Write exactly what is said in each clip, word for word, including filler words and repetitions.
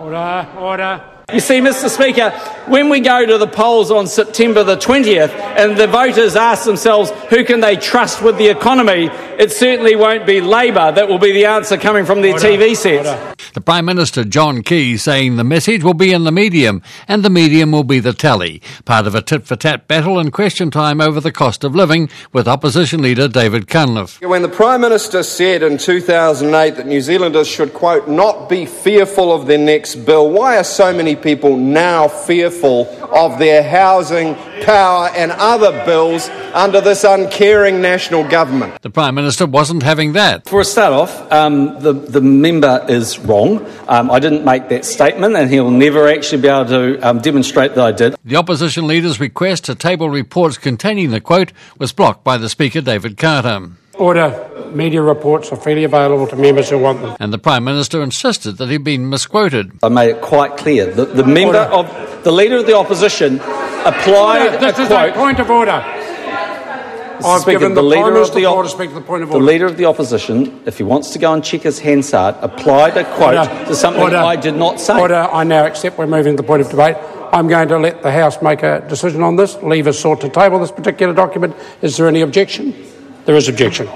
Order, order. You see, Mister Speaker, when we go to the polls on September the twentieth and the voters ask themselves who can they trust with the economy, it certainly won't be Labor that will be the answer coming from their Order, T V sets. order. The Prime Minister, John Key, saying the message will be in the medium and the medium will be the tally, part of a tit-for-tat battle and question time over the cost of living with Opposition Leader David Cunliffe. When the Prime Minister said in two thousand eight that New Zealanders should, quote, not be fearful of their next bill, why are so many people now fearful of their housing, power and other bills under this uncaring national government? The Prime Minister wasn't having that. For a start off, um, the, the member is wrong. Um, I didn't make that statement and he'll never actually be able to um, demonstrate that I did. The Opposition Leader's request to table reports containing the quote was blocked by the Speaker, David Carter. Order. Media reports are freely available to members who want them. And the Prime Minister insisted that he'd been misquoted. I made it quite clear that the member Order. of the Leader of the Opposition applied Order. This a is quote. a point of order. Mister I've Speaker, given the the leader Prime of Minister the the floor op- to speak to the point of The order. Leader of the Opposition, if he wants to go and check his Hansard, applied a quote Order. to something Order. I did not say. Order. I now accept we're moving to the point of debate. I'm going to let the House make a decision on this. Leave us sought to table this particular document. Is there any objection? There is objection.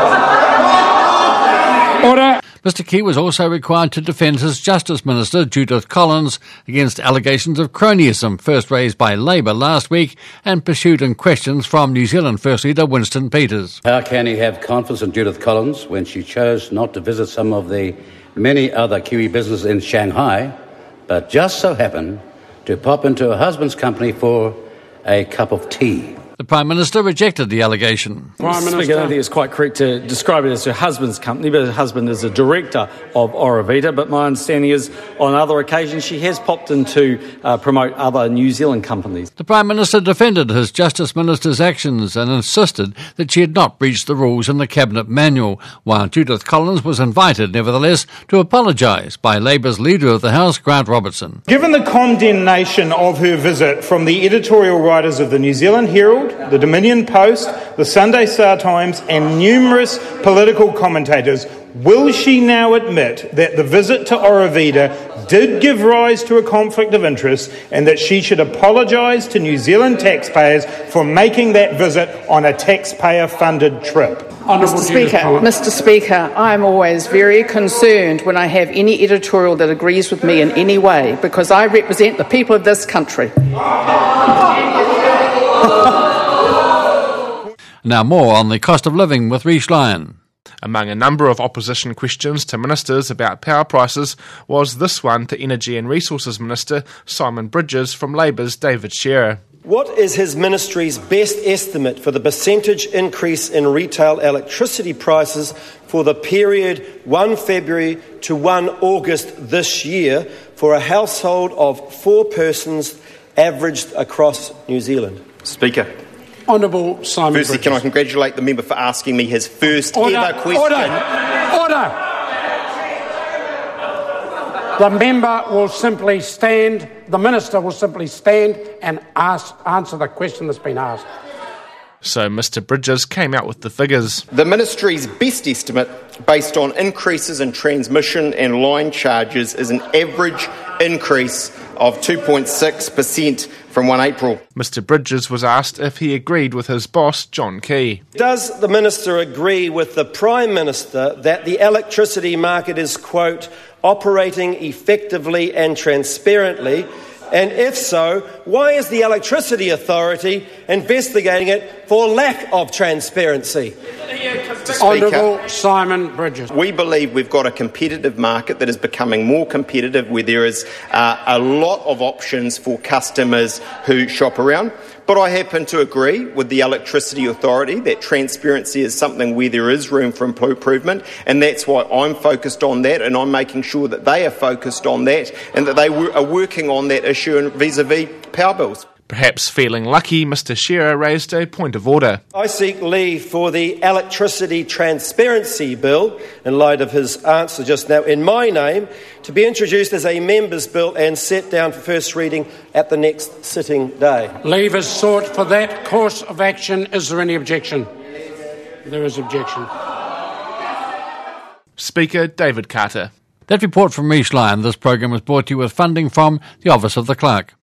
Order. Mister Key was also required to defend his Justice Minister, Judith Collins, against allegations of cronyism first raised by Labor last week and pursued in questions from New Zealand First Leader Winston Peters. How can he have confidence in Judith Collins when she chose not to visit some of the many other Kiwi businesses in Shanghai, but just so happened to pop into her husband's company for a cup of tea? The Prime Minister rejected the allegation. Prime Mister Speaker, I Minister. don't think it's quite correct to describe it as her husband's company, but her husband is a director of Aurovita. But my understanding is, on other occasions, she has popped in to uh, promote other New Zealand companies. The Prime Minister defended his Justice Minister's actions and insisted that she had not breached the rules in the Cabinet Manual, while Judith Collins was invited, nevertheless, to apologise by Labour's Leader of the House, Grant Robertson. Given the condemnation of her visit from the editorial writers of the New Zealand Herald, the Dominion Post, the Sunday Star Times and numerous political commentators, will she now admit that the visit to Aurovita did give rise to a conflict of interest and that she should apologise to New Zealand taxpayers for making that visit on a taxpayer-funded trip? Honourable Mister Judith Speaker, Collins. Mister Speaker, I'm always very concerned when I have any editorial that agrees with me in any way, because I represent the people of this country. Now more on the cost of living with Rhys Lyon. Among a number of opposition questions to ministers about power prices was this one to Energy and Resources Minister Simon Bridges from Labour's David Shearer. What is his ministry's best estimate for the percentage increase in retail electricity prices for the period first February to first August this year for a household of four persons averaged across New Zealand? Speaker. Honourable Simon Firstly, Bridges. can I congratulate the member for asking me his first Order. ever question? Order. Order. The member will simply stand, the minister will simply stand and ask, answer the question that's been asked. So Mister Bridges came out with the figures. The Ministry's best estimate, based on increases in transmission and line charges, is an average increase of two point six percent from first April. Mister Bridges was asked if he agreed with his boss, John Key. Does the minister agree with the Prime Minister that the electricity market is, quote, operating effectively and transparently? And if so, why is the Electricity Authority investigating it for lack of transparency? Honourable Simon Bridges. We believe we've got a competitive market that is becoming more competitive, where there is uh, a lot of options for customers who shop around. But I happen to agree with the Electricity Authority that transparency is something where there is room for improvement, and that's why I'm focused on that, and I'm making sure that they are focused on that and that they are working on that issue vis-a-vis power bills. Perhaps feeling lucky, Mister Shearer raised a point of order. I seek leave for the Electricity Transparency Bill, in light of his answer just now, in my name, to be introduced as a members' bill and set down for first reading at the next sitting day. Leave is sought for that course of action. Is there any objection? There is objection. Speaker David Carter. That report from Rhys Lyon. This program was brought to you with funding from the Office of the Clerk.